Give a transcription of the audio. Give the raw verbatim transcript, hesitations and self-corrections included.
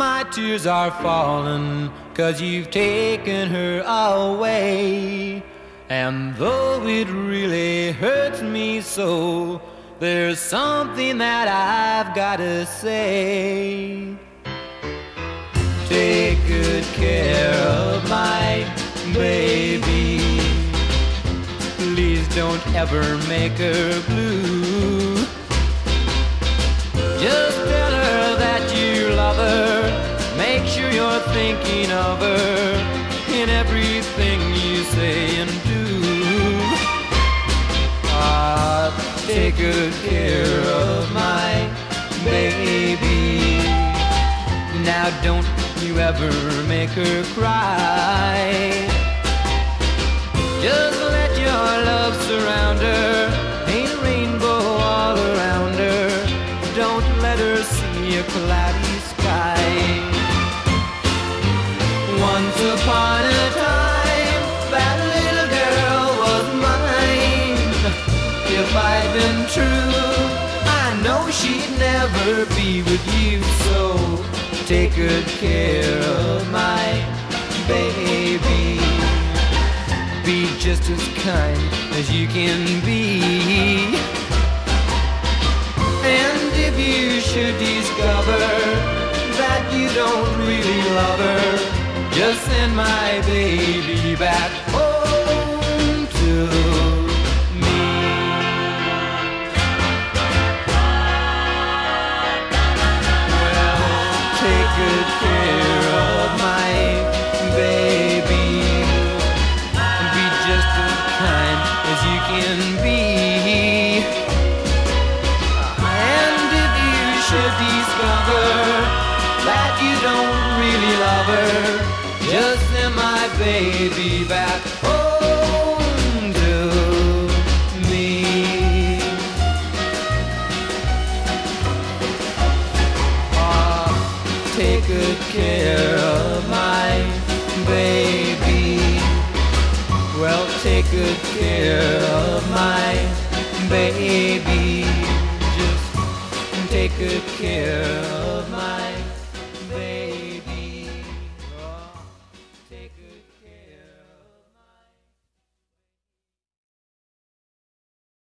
My tears are falling 'cause you've taken her away. And though it really hurts me so, there's something that I've gotta say. Take good care of my baby. Please don't ever make her blue. Just tell her that you love her. Make sure you're thinking of her in everything you say and do. Ah, take good care of my baby. Now don't you ever make her cry. Just let your love surround her. Ain't a rainbow all around her. Don't let her see a cloudy sky. Once upon a time, that little girl was mine. If I'd been true, I know she'd never be with you. So take good care of my baby. Be just as kind as you can be. And if you should discover that you don't really love her, just send my baby back home to me. Well, take good care of my baby. Be just as kind as you can be. And if you should discover that you don't really love her, just send my baby back home to me. Ah, take good care of my baby. Well, take good care of my baby. Just take good care